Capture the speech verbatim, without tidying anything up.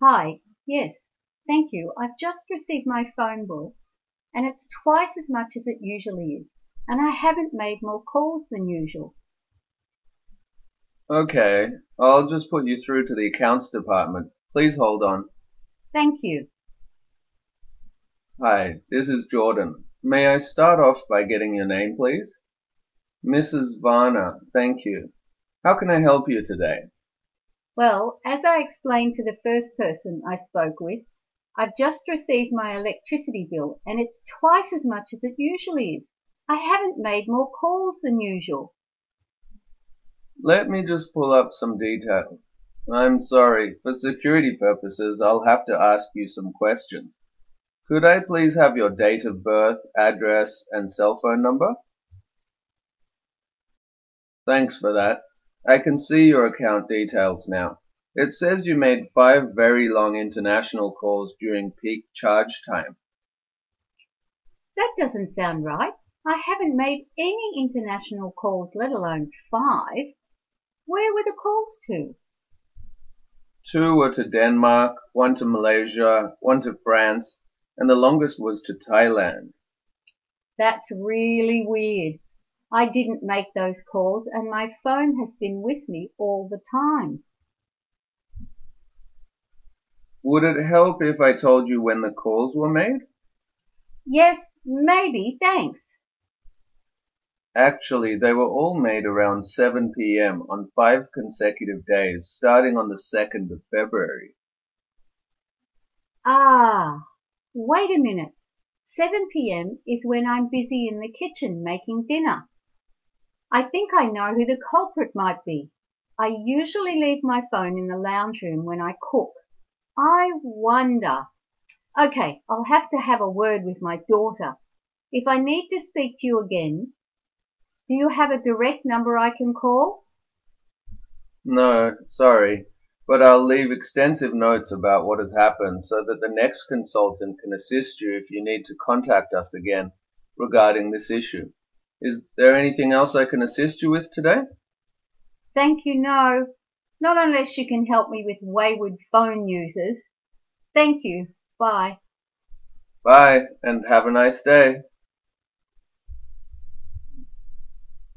Hi, yes, thank you. I've just received my phone bill and it's twice as much as it usually is, and I haven't made more calls than usual. Okay, I'll just put you through to the accounts department. Please hold on. Thank you. Hi, this is Jordan. May I start off by getting your name, please? Missus Varner, thank you. How can I help you today? Well, as I explained to the first person I spoke with, I've just received my electricity bill and it's twice as much as it usually is. I haven't made more calls than usual. Let me just pull up some details. I'm sorry, for security purposes, I'll have to ask you some questions. Could I please have your date of birth, address, and cell phone number? Thanks for that. I can see your account details now. It says you made five very long international calls during peak charge time. That doesn't sound right. I haven't made any international calls, let alone five. Where were the calls to? Two were to Denmark, one to Malaysia, one to France, and the longest was to Thailand. That's really weird. I didn't make those calls and my phone has been with me all the time. Would it help if I told you when the calls were made? Yes, maybe, thanks. Actually, they were all made around seven p m on five consecutive days, starting on the second of February. Ah, wait a minute. seven p m is when I'm busy in the kitchen making dinner. I think I know who the culprit might be. I usually leave my phone in the lounge room when I cook. I wonder. Okay, I'll have to have a word with my daughter. If I need to speak to you again, do you have a direct number I can call? No, sorry, but I'll leave extensive notes about what has happened so that the next consultant can assist you if you need to contact us again regarding this issue. Is there anything else I can assist you with today? Thank you, no. Not unless you can help me with wayward phone users. Thank you. Bye. Bye, and have a nice day.